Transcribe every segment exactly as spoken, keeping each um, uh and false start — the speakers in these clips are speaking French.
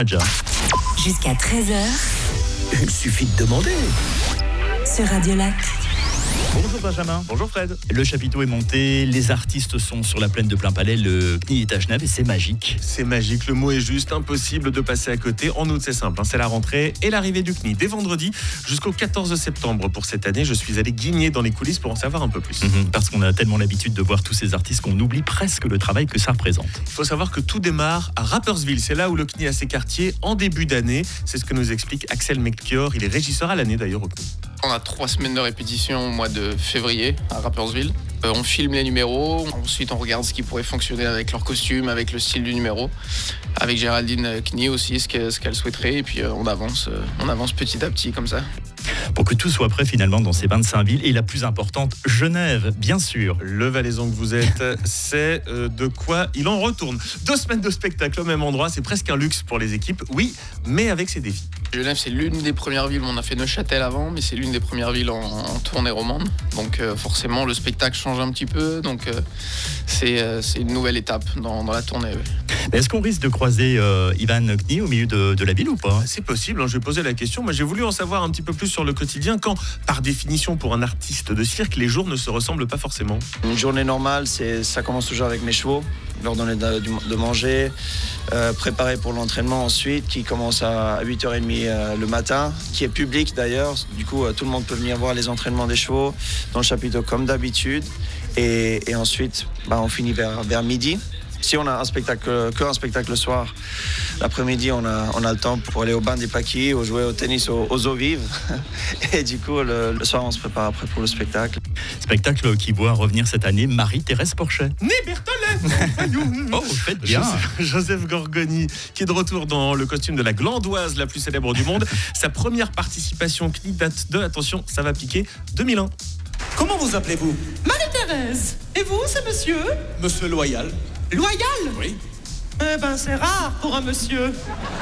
Jusqu'à treize heures. Il suffit de demander. Sur Radio Lac. Bonjour Benjamin. Bonjour Fred. Le chapiteau est monté, les artistes sont sur la plaine de Plainpalais, le C N I est à Genève et c'est magique. C'est magique, le mot est juste, impossible de passer à côté. En août, c'est simple, hein, c'est la rentrée et l'arrivée du C N I. Dès vendredi jusqu'au quatorze septembre pour cette année, je suis allé guigner dans les coulisses pour en savoir un peu plus. Mmh, parce qu'on a tellement l'habitude de voir tous ces artistes qu'on oublie presque le travail que ça représente. Il faut savoir que tout démarre à Rapperswil, c'est là où le C N I a ses quartiers en début d'année. C'est ce que nous explique Axel Melchior, il est régisseur à l'année d'ailleurs au C N I. On a trois semaines de répétition au mois de février à Rapperswil. Euh, on filme les numéros, ensuite on regarde ce qui pourrait fonctionner avec leur costume, avec le style du numéro, avec Géraldine C N I aussi, ce qu'elle, ce qu'elle souhaiterait, et puis euh, on avance, euh, on avance petit à petit comme ça. Pour que tout soit prêt finalement dans ces vingt-cinq villes et la plus importante, Genève, bien sûr. Le valaisan que vous êtes, c'est euh, de quoi il en retourne. Deux semaines de spectacle au même endroit, c'est presque un luxe pour les équipes, oui, mais avec ses défis. Genève, c'est l'une des premières villes, on a fait Neuchâtel avant, mais c'est l'une des premières villes en, en tournée romande. Donc euh, forcément, le spectacle change un petit peu, donc euh, c'est, euh, c'est une nouvelle étape dans, dans la tournée. Oui. Mais est-ce qu'on risque de croiser euh, Ivan C N I au milieu de, de la ville ou pas ? C'est possible, hein, je vais poser la question. Moi, j'ai voulu en savoir un petit peu plus sur le quotidien quand, par définition, pour un artiste de cirque, les jours ne se ressemblent pas forcément. Une journée normale, c'est, ça commence toujours avec mes chevaux, leur donner de, de manger, euh, préparer pour l'entraînement ensuite, qui commence à huit heures trente euh, le matin, qui est public d'ailleurs. Du coup, euh, tout le monde peut venir voir les entraînements des chevaux dans le chapiteau comme d'habitude. Et, et ensuite, bah, on finit vers, vers midi. Si on a un spectacle, que un spectacle le soir, l'après-midi, on a, on a le temps pour aller au bain des paquis, ou jouer au tennis aux, aux eaux vives. Et du coup, le, le soir, on se prépare après pour le spectacle. Spectacle qui voit revenir cette année Marie-Thérèse Porchet. Né Berthollet. Oh, vous faites bien. Joseph, Joseph Gorgoni, qui est de retour dans le costume de la glandoise la plus célèbre du monde. Sa première participation C N I date de, attention, ça va piquer, deux mille un. Comment vous appelez-vous ? Marie-Thérèse. Et vous, c'est monsieur ? Monsieur Loyal. Loyal ? Oui. Eh ben, c'est rare pour un monsieur.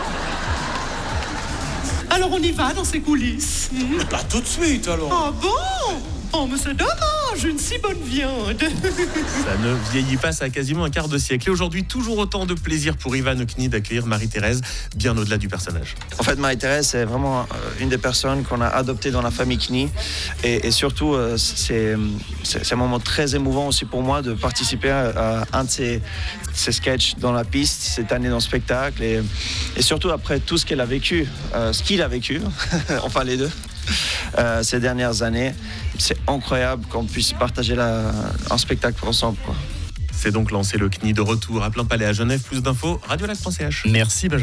Alors, on y va dans ces coulisses. Hmm? Mais pas tout de suite, alors. Ah bon ? Oh, mais c'est dommage, une si bonne viande. Ça ne vieillit pas, ça a quasiment un quart de siècle. Et aujourd'hui, toujours autant de plaisir pour Ivan C N I d'accueillir Marie-Thérèse, bien au-delà du personnage. En fait, Marie-Thérèse, c'est vraiment une des personnes qu'on a adoptées dans la famille C N I. Et, et surtout, c'est, c'est, c'est un moment très émouvant aussi pour moi de participer à, à un de ces, ces sketchs dans la piste, cette année dans le spectacle. Et, et surtout après tout ce qu'elle a vécu, euh, ce qu'il a vécu, enfin les deux. Euh, ces dernières années, c'est incroyable qu'on puisse partager la, un spectacle ensemble, quoi. C'est donc lancé le C N I de retour à Plainpalais à Genève. Plus d'infos, radiolac point c h. Merci Benjamin.